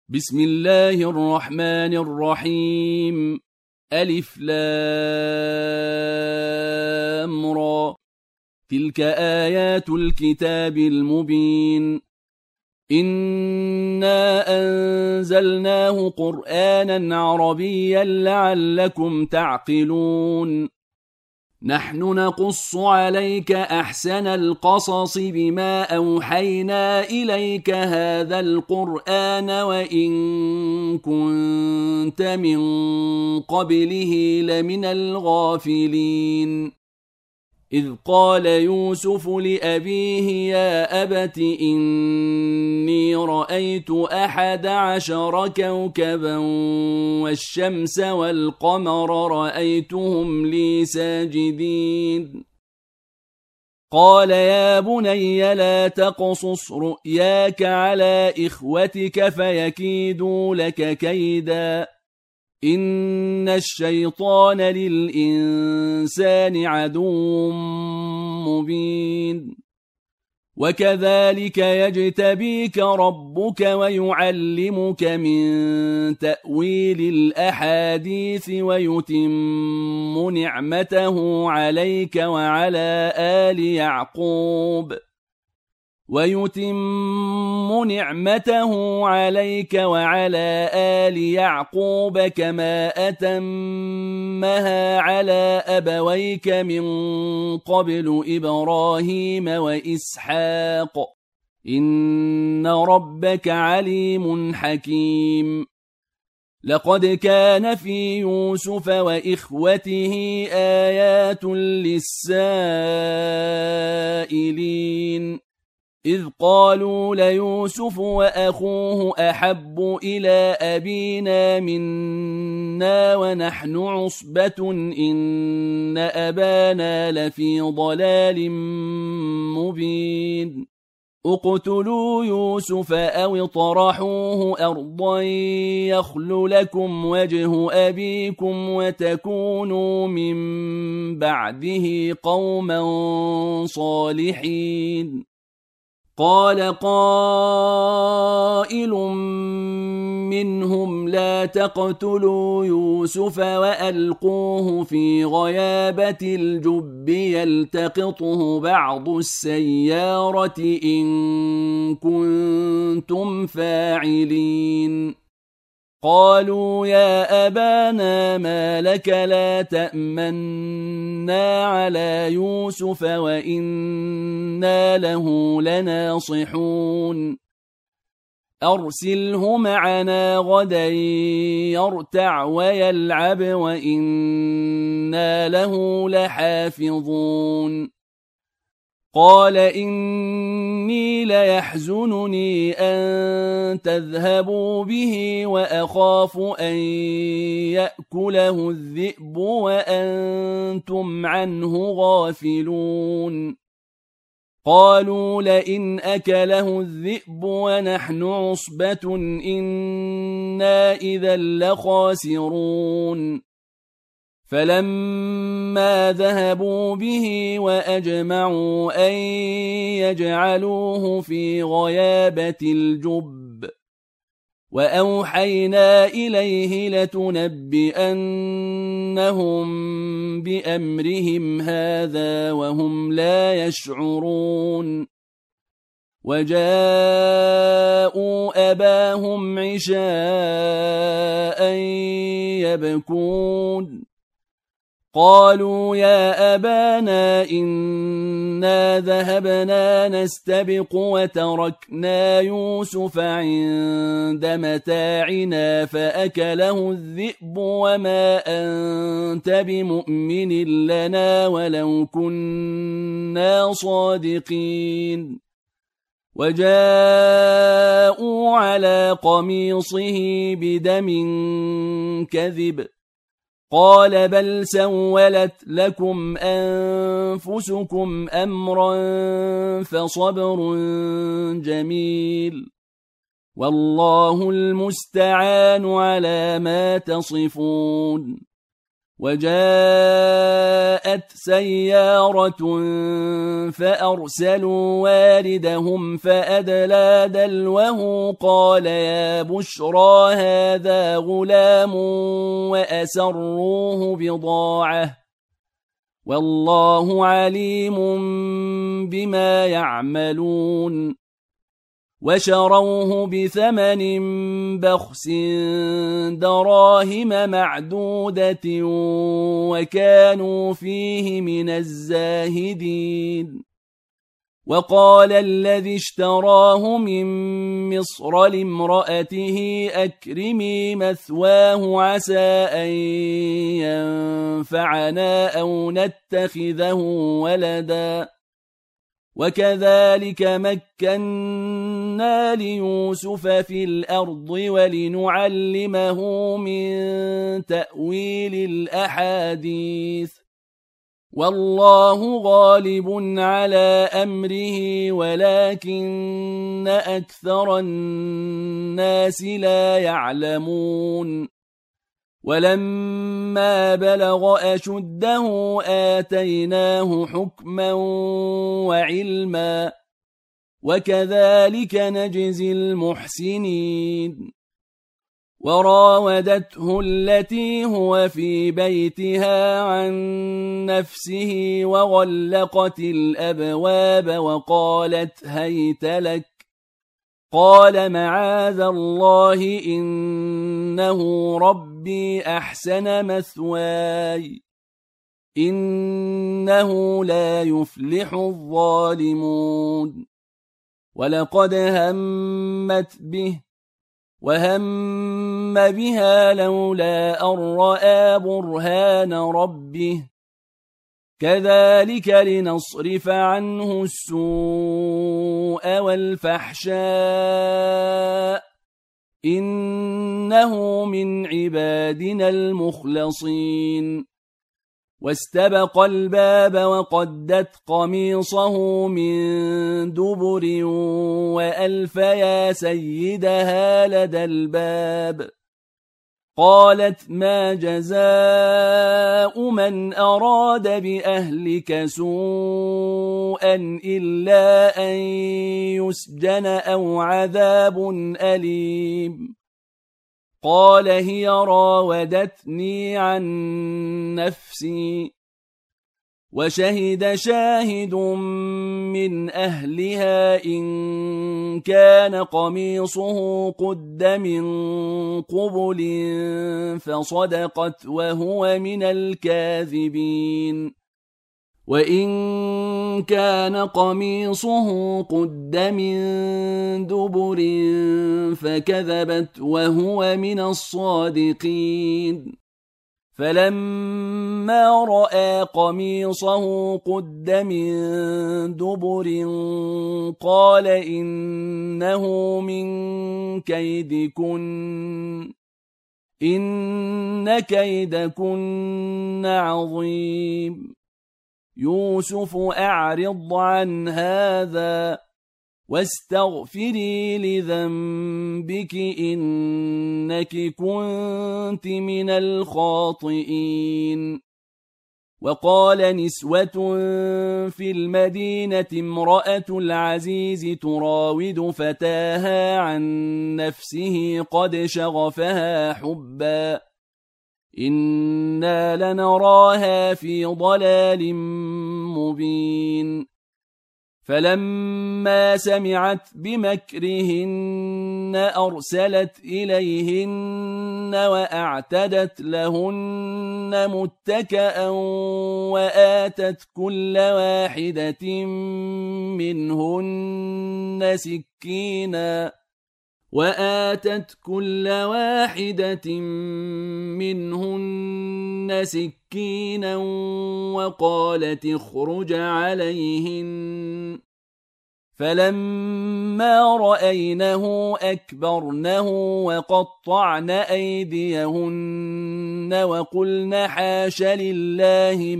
بسم الله الرحمن الرحيم. ألف لام را. تلك آيات الكتاب المبين. إنا أنزلناه قرآنا عربيا لعلكم تعقلون. نحن نقص عليك أحسن القصص بما أوحينا إليك هذا القرآن وإن كنت من قبله لمن الغافلين. إذ قال يوسف لأبيه يا أبت إني رأيت 11 كوكبا والشمس والقمر رأيتهم لي ساجدين. قال يا بني لا تقصص رؤياك على إخوتك فيكيدوا لك كيدا إن الشيطان للإنسان عدو مبين. وكذلك يجتبيك ربك ويعلمك من تأويل الأحاديث ويتم نعمته عليك وعلى آل يعقوب كما أتمها على أبويك من قبل إبراهيم وإسحاق إن ربك عليم حكيم. لقد كان في يوسف وإخوته آيات للسائلين إذ قالوا ليوسف وأخوه أحب إلى أبينا منا ونحن عصبة إن أبانا لفي ضلال مبين. اقتلوا يوسف أو اطرحوه أرضا يخل لكم وجه أبيكم وتكونوا من بعده قوما صالحين. قال قائل منهم لا تقتلوا يوسف وألقوه في غيابة الجب يلتقطه بعض السيارة إن كنتم فاعلين. قالوا يا أبانا ما لك لا تأمنا على يوسف وإنا له لناصحون. أرسله معنا غدا يرتع ويلعب وإنا له لحافظون. قال إني ليحزنني أن تذهبوا به وأخاف أن يأكله الذئب وأنتم عنه غافلون. قالوا لئن أكله الذئب ونحن عصبة إنا إذا لخاسرون. فلما ذهبوا به وأجمعوا أن يجعلوه في غيابة الجب وأوحينا إليه لتنبئنهم بأمرهم هذا وهم لا يشعرون. وجاءوا أباهم عشاء يبكون. قالوا يا أبانا إنا ذهبنا نستبق وتركنا يوسف عند متاعنا فأكله الذئب وما أنت بمؤمن لنا ولو كنا صادقين. وجاءوا على قميصه بدم كذب قال بل سولت لكم أنفسكم أمرا فصبر جميل والله المستعان على ما تصفون. وجاءت سيارة فأرسلوا واردهم فأدلى دلوه قال يا بشرى هذا غلام وأسروه بضاعة والله عليم بما يعملون وشروه بثمن بخس دراهم معدودة وكانوا فيه من الزاهدين وقال الذي اشتراه من مصر لامرأته أكرمي مثواه عسى أن ينفعنا أو نتخذه ولدا وكذلك مكنا ليوسف في الأرض ولنعلمه من تأويل الأحاديث والله غالب على أمره ولكن أكثر الناس لا يعلمون ولما بلغ أشده آتيناه حكما وعلما وكذلك نجزي المحسنين وراودته التي هو في بيتها عن نفسه وغلقت الأبواب وقالت هيت لك قال معاذ الله إنه ربي أحسن مثواي إنه لا يفلح الظالمون ولقد همت به وهم بها لولا أن رأى برهان ربه كذلك لنصرف عنه السوء والفحشاء إنه من عبادنا المخلصين واستبق الباب وقدت قميصه من دبر وألف يا سيدها لدى الباب قالت ما جزاء من أراد بأهلك سوءا إلا أن يسجن أو عذاب أليم قال هي راودتني عن نفسي وشهد شاهد من أهلها إن كان قميصه قد من قبل فصدقت وهو من الكاذبين وإن كان قميصه قد من دبر فكذبت وهو من الصادقين فلما رأى قميصه قد من دبر قال إنه من كيدكن إن كيدكن عظيم يوسف أعرض عن هذا واستغفري لذنبك إنك كنت من الخاطئين وقال نسوة في المدينة امرأة العزيز تراود فتاها عن نفسه قد شغفها حبا إنا لنراها في ضلال مبين فلما سمعت بمكرهن أرسلت إليهن وأعتدت لهن متكأ وآتت كل واحدة منهن سكينا وقالت اخرج عليهن فلما رأينه أكبرنه وقطعن أيديهن وقلن حاش لله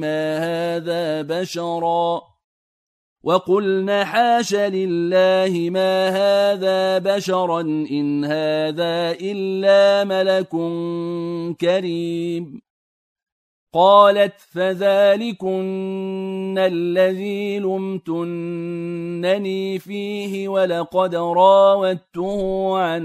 ما هذا بشرا إن هذا إلا ملك كريم قالت فذلكن الذي لمتنني فيه ولقد راودته عن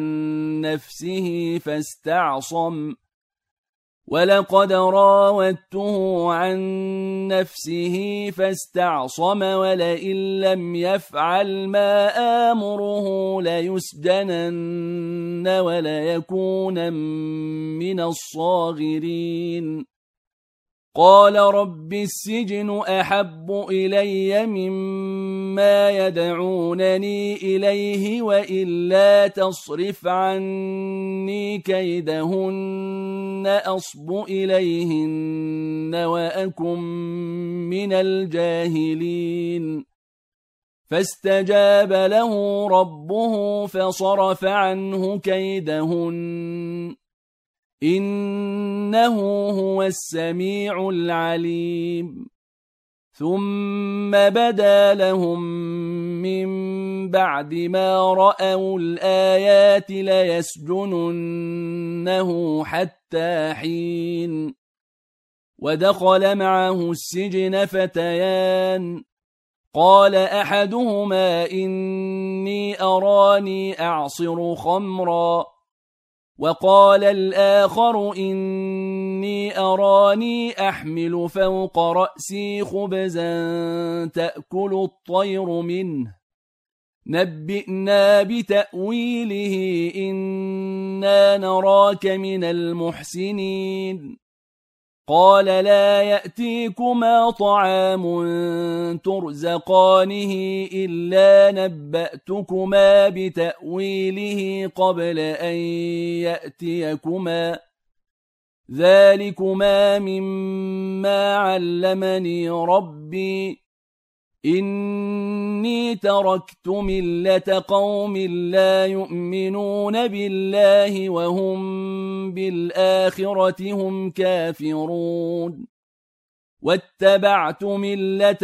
نفسه فاستعصم ولئن لم يفعل ما آمره ليسجنن وليكون من الصاغرين قال رب السجن أحب إلي مما يدعونني إليه وإلا تصرف عني كيدهن أصب إليهن وأكن من الجاهلين فاستجاب له ربه فصرف عنه كيدهن إنه هو السميع العليم ثم بدا لهم من بعد ما رأوا الآيات ليسجننه حتى حين ودخل معه السجن فتيان قال أحدهما إني أراني أعصر خمرا وقال الآخر إني أراني أحمل فوق رأسي خبزا تأكل الطير منه نبئنا بتأويله إنا نراك من المحسنين قال لا يأتيكما طعام ترزقانه إلا نبأتكما بتأويله قبل أن يأتيكما ذلكما مما علمني ربي إني تركت ملة قوم لا يؤمنون بالله وهم بالآخرة هم كافرون واتبعت ملة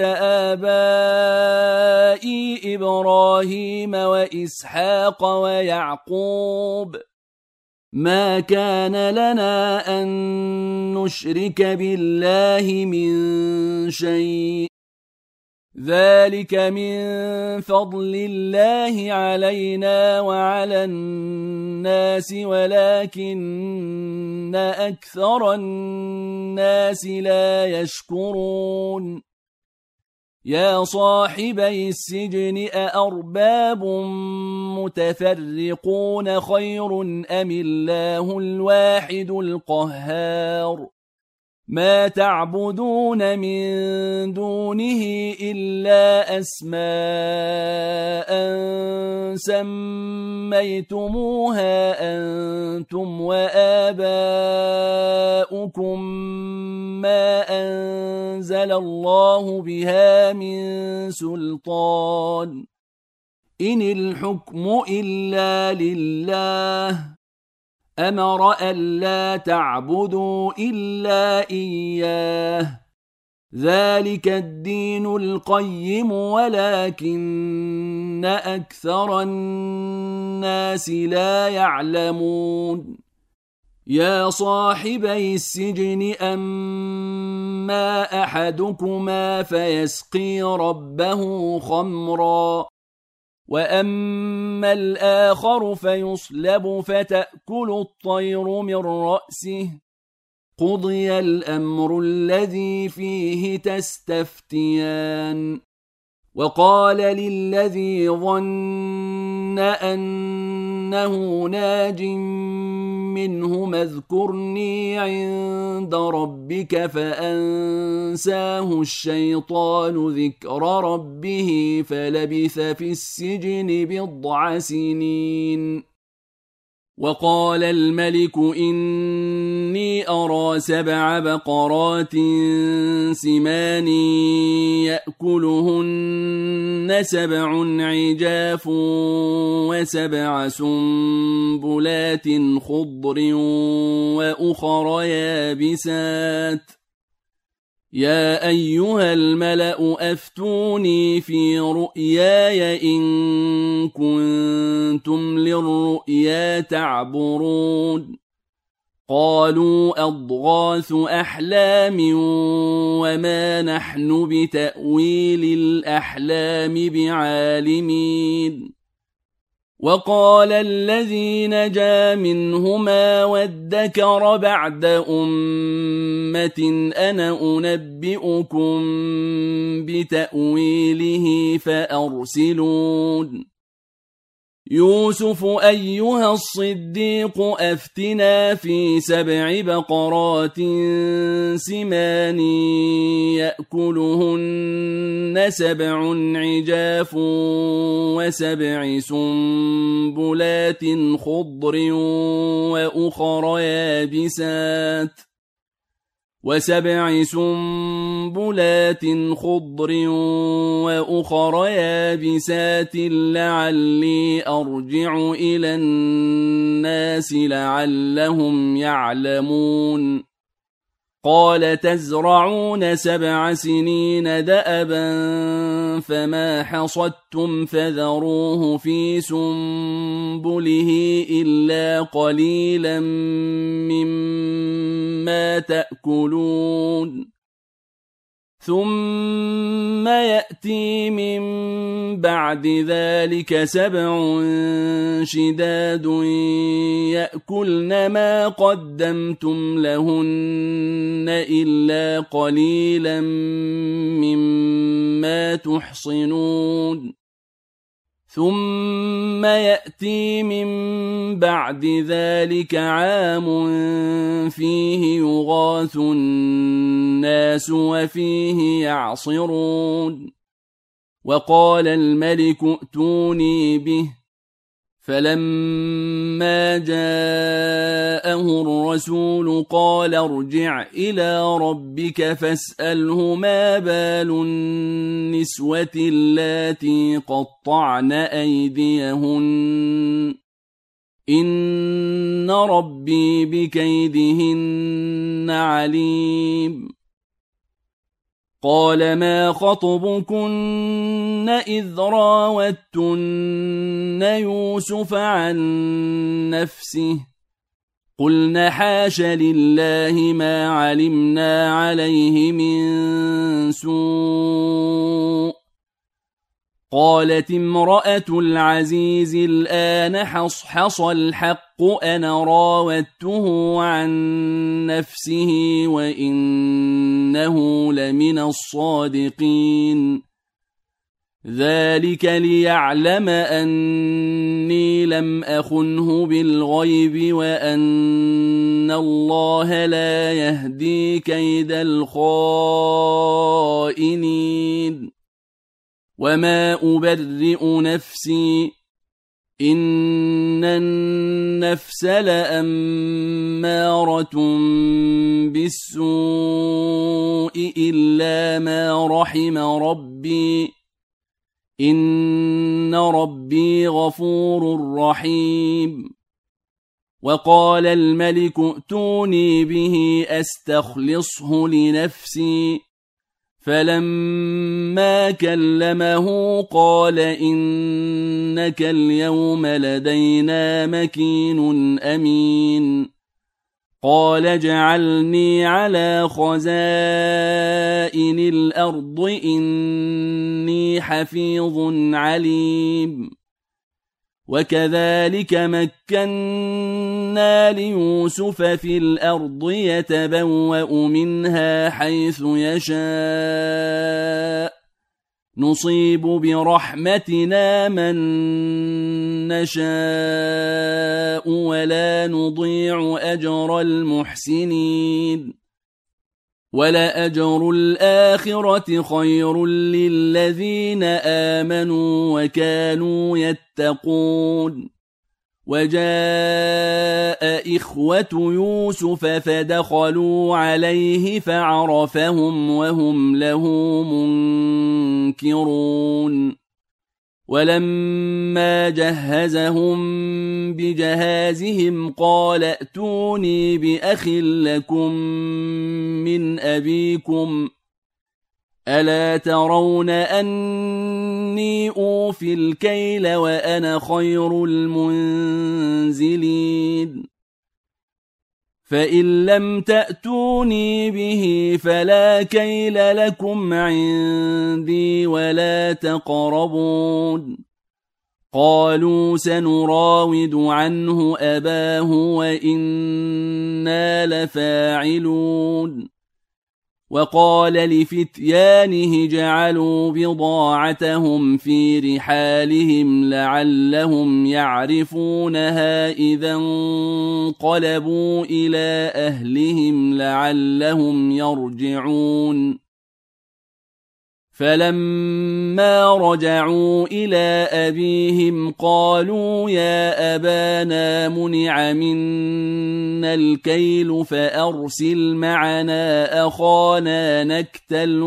آبائي إبراهيم وإسحاق ويعقوب ما كان لنا أن نشرك بالله من شيء ذلك من فضل الله علينا وعلى الناس ولكن أكثر الناس لا يشكرون يا صاحبي السجن أأرباب متفرقون خير أم الله الواحد القهار ما تعبدون من دونه إلا أسماء سميتموها أنتم وآباؤكم ما أنزل الله بها من سلطان إن الحكم إلا لله أمر ألا تعبدوا إلا إياه ذلك الدين القيم ولكن أكثر الناس لا يعلمون يا صاحبي السجن أما أحدكما فيسقي ربه خمرا وأما الآخر فيصلب فتأكل الطير من رأسه قضي الأمر الذي فيه تستفتيان وقال للذي ظن أنه ناج منهما اذكرني عند ربك فأنساه الشيطان ذكر ربه فلبث في السجن بضع سنين وقال الملك إني أرى 7 بقرات سمان يأكلهن 7 عجاف و7 سنبلات خضر وأخر يابسات يا أيها الملأ أفتوني في رؤياي إن كنتم للرؤيا تعبرون قالوا أضغاث أحلام وما نحن بتأويل الأحلام بعالمين وقال الذي نجا منهما وادكر بعد أمة أنا أنبئكم بتأويله فأرسلون يوسف أيها الصديق أفتنا في 7 بقرات سمان يأكلهن 7 عجاف و7 سنبلات خضر وأخر يابسات و7 سنبلات خضر وأخر يابسات لعلي أرجع إلى الناس لعلهم يعلمون قال تزرعون 7 سنين دأبا فما حصدتم فذروه في سنبله إلا قليلا مما تأكلون ثم يأتي من بعد ذلك 7 شداد يأكلن ما قدمتم لهن إلا قليلا مما تحصنون ثم يأتي من بعد ذلك عام فيه يغاث الناس وفيه يعصرون وقال الملك ائتوني به فلما جاءه الرسول قال ارجع إلى ربك فاسأله ما بال النسوة اللاتي قطعن أيديهن إن ربي بكيدهن عليم قال ما خطبكن إذ راوتن يوسف عن نفسه قلن حاش لله ما علمنا عليه من سوء قالت امرأة العزيز الآن حصحص الحق أنا راودته عن نفسه وإنه لمن الصادقين ذلك ليعلم أني لم أخنه بالغيب وأن الله لا يهدي كيد الخائنين وما أبرئ نفسي إن النفس لأمارة بالسوء إلا ما رحم ربي إن ربي غفور رحيم وقال الملك ائتوني به أستخلصه لنفسي فلما كلمه قال إنك اليوم لدينا مكين أمين قال اجعلني على خزائن الأرض إني حفيظ عليم وكذلك مكنا ليوسف في الأرض يتبوأ منها حيث يشاء نصيب برحمتنا من نشاء ولا نضيع أجر المحسنين ولأجر الآخرة خير للذين آمنوا وكانوا يتقون وجاء إخوة يوسف فدخلوا عليه فعرفهم وهم له منكرون ولما جهزهم بجهازهم قال ائتوني بأخ لكم من أبيكم ألا ترون أني أوفي الكيل وأنا خير المنزلين فإن لم تأتوني به فلا كيل لكم عندي ولا تقربون. قالوا سنراود عنه أباه وإنا لفاعلون. وقال لفتيانه جعلوا بضاعتهم في رحالهم لعلهم يعرفونها إذا انقلبوا إلى أهلهم لعلهم يرجعون. فلما رجعوا إلى أبيهم قالوا يا أبانا منع منا الكيل فأرسل معنا أخانا نكتل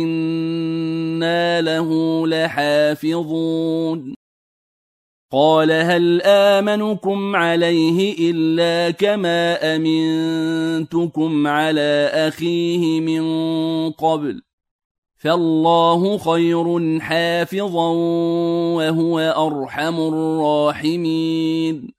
وإنا له لحافظون. قال هل آمنكم عليه إلا كما أمنتكم على أخيه من قبل فالله خير حافظا وهو أرحم الراحمين.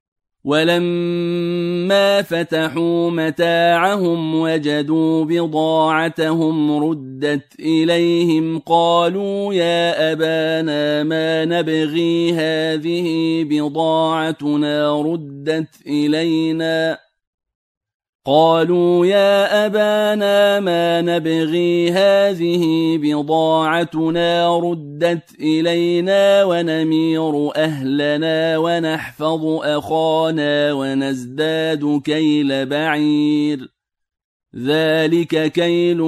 ولما فتحوا متاعهم وجدوا بضاعتهم ردت إليهم قالوا يا أبانا ما نبغي هذه بضاعتنا ردت إلينا. قالوا يا أبانا ما نبغي هذه بضاعتنا ردت إلينا ونمير أهلنا ونحفظ أخانا ونزداد كيل بعير ذلك كيل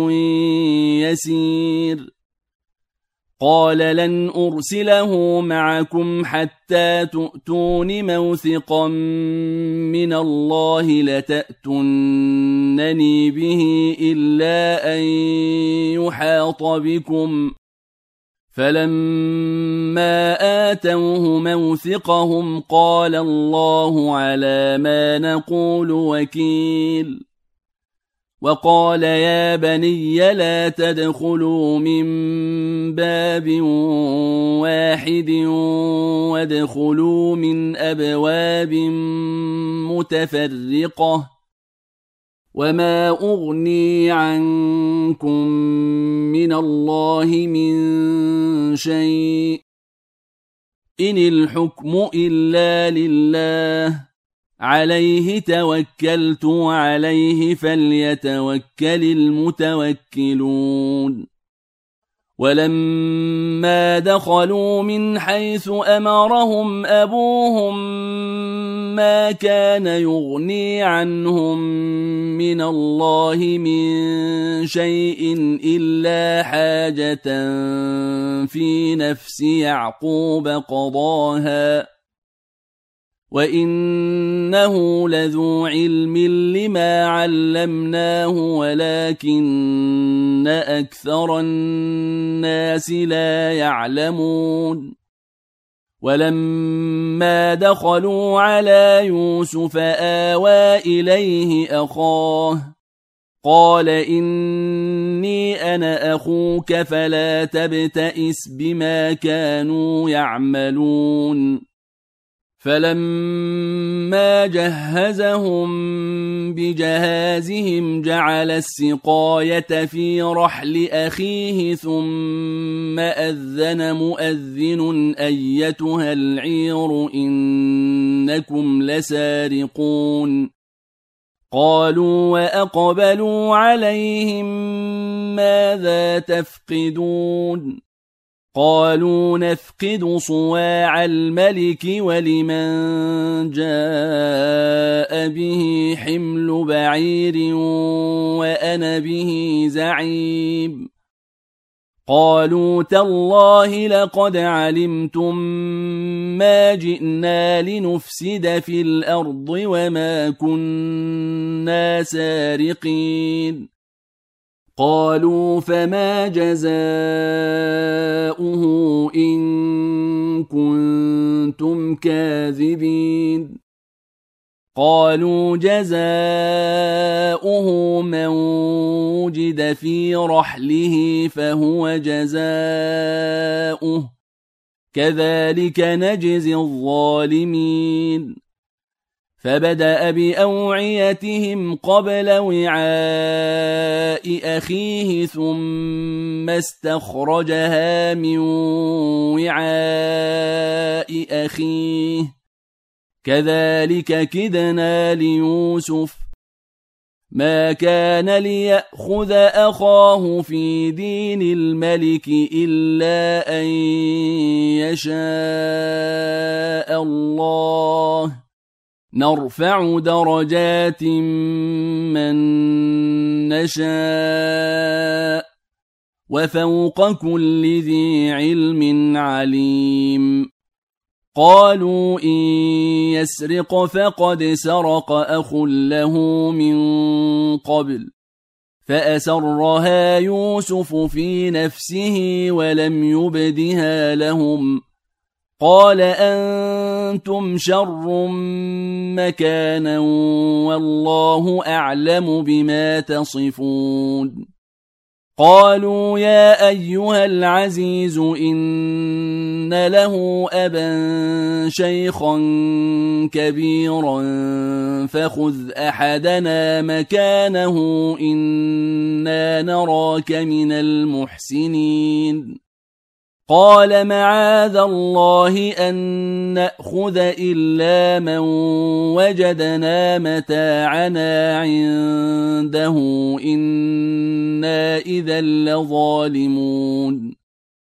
يسير. قال لن أرسله معكم حتى تؤتون موثقا من الله لتأتونني به إلا أن يحاط بكم. فلما آتوه موثقهم قال الله على ما نقول وكيل. وقال يا بني لا تدخلوا من باب واحد وادخلوا من أبواب متفرقة وما أغني عنكم من الله من شيء إن الحكم إلا لله عليه توكلت وعليه فليتوكل المتوكلون. ولما دخلوا من حيث أمرهم أبوهم ما كان يغني عنهم من الله من شيء إلا حاجة في نفس يعقوب قضاها وإنه لذو علم لما علمناه ولكن أكثر الناس لا يعلمون. ولما دخلوا على يوسف آوى إليه أخاه قال إني أنا أخوك فلا تبتئس بما كانوا يعملون. فلما جهزهم بجهازهم جعل السقاية في رحل أخيه ثم أذن مؤذن أيتها العير إنكم لسارقون. قالوا وأقبلوا عليهم ماذا تفقدون. قالوا نفقد صواع الملك ولمن جاء به حمل بعير وأنا به زعيم. قالوا تالله لقد علمتم ما جئنا لنفسد في الأرض وما كنا سارقين. قالوا فما جزاؤه إن كنتم كاذبين. قالوا جزاؤه من وجد في رحله فهو جزاؤه كذلك نجزي الظالمين. فبدأ بأوعيتهم قبل وعاء أخيه ثم استخرجها من وعاء أخيه كذلك كدنا ليوسف ما كان ليأخذ أخاه في دين الملك إلا أن يشاء الله نرفع درجات من نشاء وفوق كل ذي علم عليم قالوا إن يسرق فقد سرق أخ له من قبل فأسرها يوسف في نفسه ولم يبدها لهم قال أنتم شر مكانا والله أعلم بما تصفون قالوا يا أيها العزيز إن له أبا شيخا كبيرا فخذ أحدنا مكانه إنا نراك من المحسنين قال معاذ الله أن نأخذ إلا من وجدنا متاعنا عنده إنا إذا لظالمون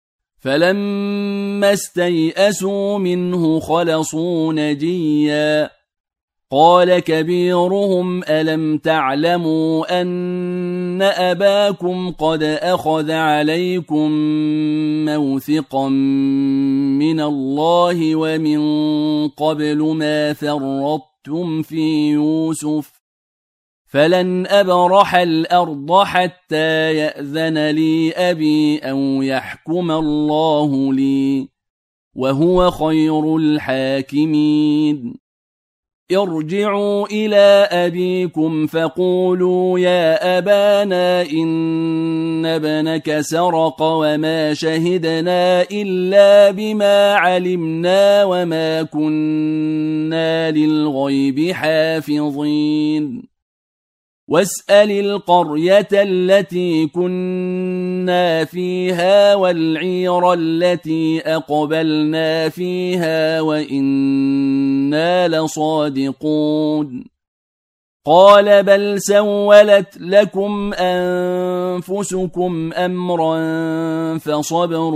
فلما استيئسوا منه خلصوا نجيا قال كبيرهم ألم تعلموا أن أباكم قد أخذ عليكم موثقا من الله ومن قبل ما فرطتم في يوسف فلن أبرح الأرض حتى يأذن لي أبي أو يحكم الله لي وهو خير الحاكمين ارجعوا إلى أبيكم فقولوا يا أبانا إن ابنك سرق وما شهدنا إلا بما علمنا وما كنا للغيب حافظين واسأل القرية التي كنا فيها والعير التي أقبلنا فيها وإنا لصادقون قال بل سولت لكم أنفسكم أمرا فصبر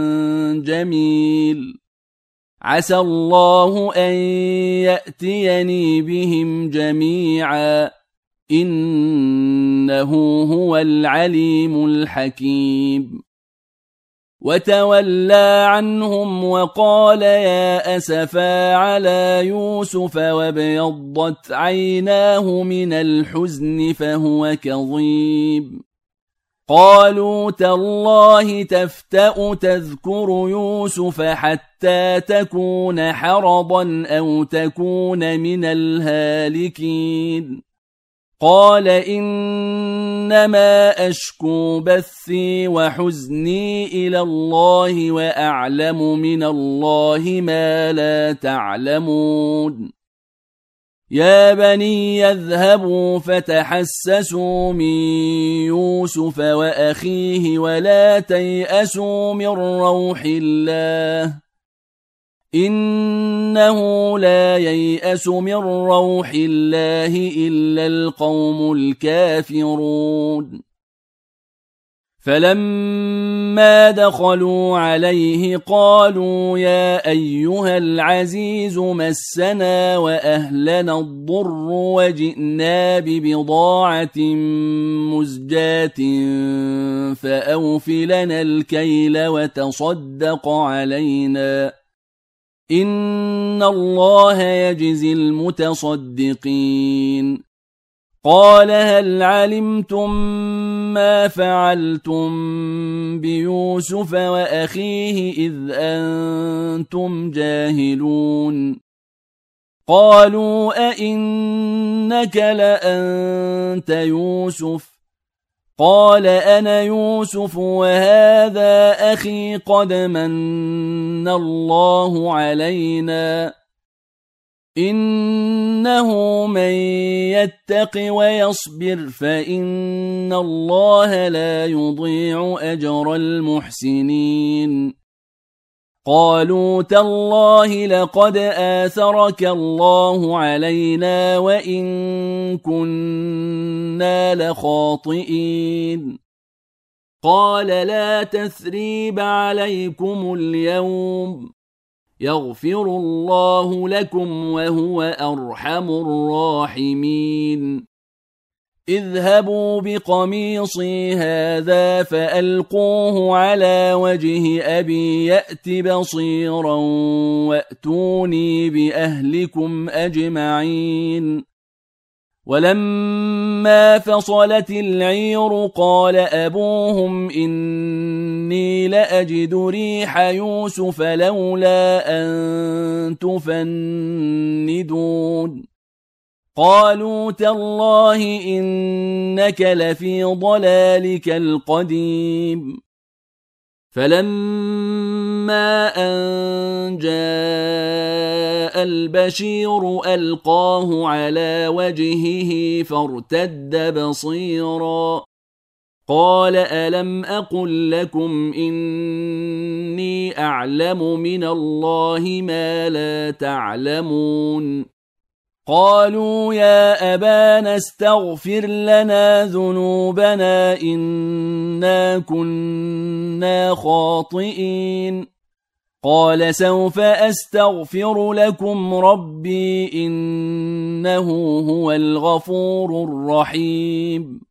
جميل عسى الله أن يأتيني بهم جميعا إنه هو العليم الحكيم وتولى عنهم وقال يا أسفا على يوسف وابيضت عيناه من الحزن فهو كظيم قالوا تالله تفتأ تذكر يوسف حتى تكون حرضا أو تكون من الهالكين قال إنما أشكو بثي وحزني إلى الله وأعلم من الله ما لا تعلمون يا بني يذهبوا فتحسسوا من يوسف وأخيه ولا تيأسوا من روح الله إنه لا ييأس من روح الله إلا القوم الكافرون فلما دخلوا عليه قالوا يا أيها العزيز مسنا وأهلنا الضر وجئنا ببضاعة مزجاة فأوف لنا الكيل وتصدق علينا إن الله يجزي المتصدقين قال هل علمتم ما فعلتم بيوسف وأخيه إذ أنتم جاهلون قالوا أئنك لأنت يوسف قال أنا يوسف وهذا أخي قد من الله علينا إنه من يتق ويصبر فإن الله لا يضيع أجر المحسنين. قالوا تالله لقد آثرك الله علينا وإن كنا لخاطئين. قال لا تثريب عليكم اليوم يغفر الله لكم وهو أرحم الراحمين. اذهبوا بقميصي هذا فألقوه على وجه أبي يأت بصيرا وأتوني بأهلكم أجمعين. ولما فصلت العير قال أبوهم إني لأجد ريح يوسف لولا أن تفندون. قالوا تالله إنك لفي ضلالك القديم. فلما أن جاء البشير ألقاه على وجهه فارتد بصيرا. قال ألم أقل لكم إني أعلم من الله ما لا تعلمون. قالوا يا أبانا استغفر لنا ذنوبنا إنا كنا خاطئين. قال سوف أستغفر لكم ربي إنه هو الغفور الرحيم.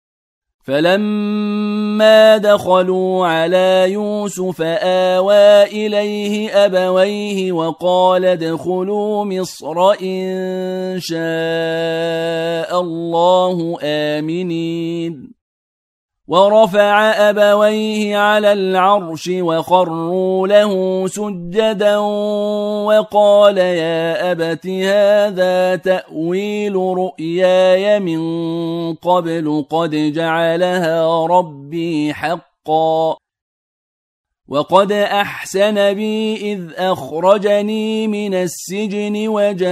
فلما دخلوا على يوسف آوى إليه أبويه وقال ادخلوا مصر إن شاء الله آمنين. ورفع أبويه على العرش وخروا له سجدا وقال يا أبت هذا تأويل رؤياي من قبل قد جعلها ربي حقا وقد أحسن بي إذ أخرجني من السجن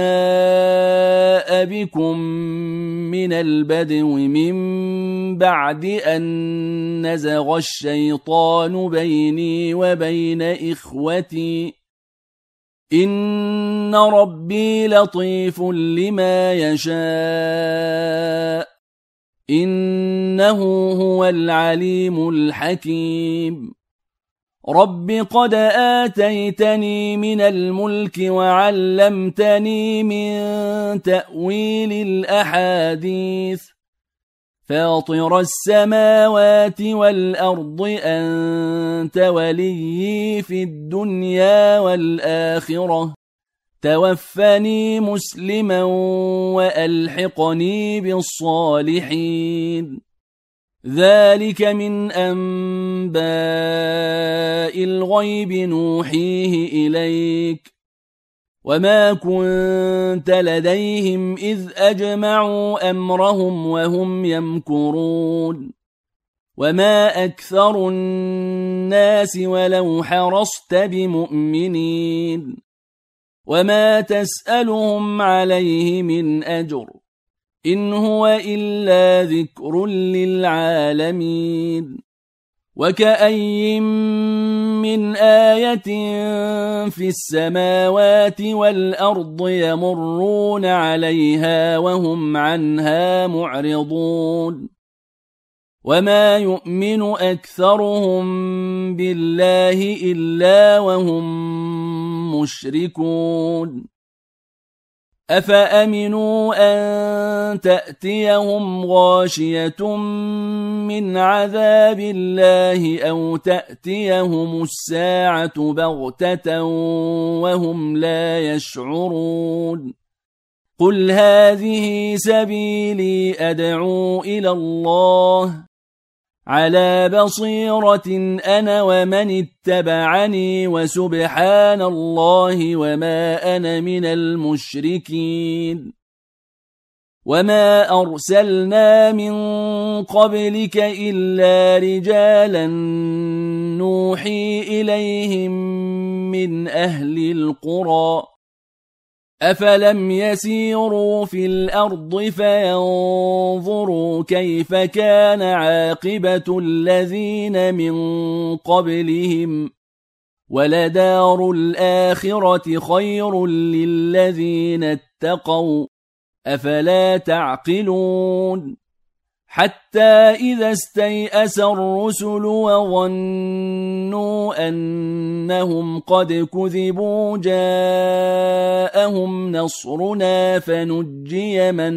وجاء بكم من البدو من بعد أن نزغ الشيطان بيني وبين إخوتي إن ربي لطيف لما يشاء إنه هو العليم الحكيم. رب قد آتيتني من الملك وعلمتني من تأويل الأحاديث فاطر السماوات والأرض أنت وليي في الدنيا والآخرة توفني مسلما وألحقني بالصالحين. ذلك من أنباء الغيب نوحيه إليك وما كنت لديهم إذ أجمعوا أمرهم وهم يمكرون. وما أكثر الناس ولو حرصت بمؤمنين وما تسألهم عليه من أجر إن هو إلا ذكر للعالمين. وكأي من آية في السماوات والأرض يمرون عليها وهم عنها معرضون. وما يؤمن أكثرهم بالله إلا وهم مشركون. أفأمنوا أن تأتيهم غاشية من عذاب الله أو تأتيهم الساعة بغتة وهم لا يشعرون. قل هذه سبيلي أدعو إلى الله على بصيرة أنا ومن اتبعني وسبحان الله وما أنا من المشركين. وما أرسلنا من قبلك إلا رجالا نوحي إليهم من أهل القرى أفلم يسيروا في الأرض فينظروا كيف كان عاقبة الذين من قبلهم ولدار الآخرة خير للذين اتقوا أفلا تعقلون حتى إذا استيأس الرسل وظنوا أنهم قد كذبوا جاءهم نصرنا فنجي من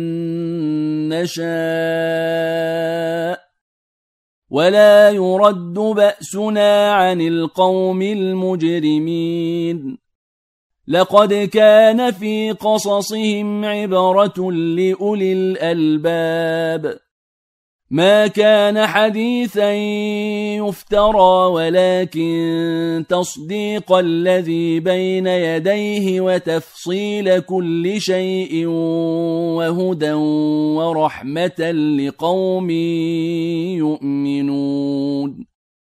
نشاء ولا يرد بأسنا عن القوم المجرمين لقد كان في قصصهم عبرة لأولي الألباب ما كان حديثا يفترى ولكن تصديق الذي بين يديه وتفصيل كل شيء وهدى ورحمة لقوم يؤمنون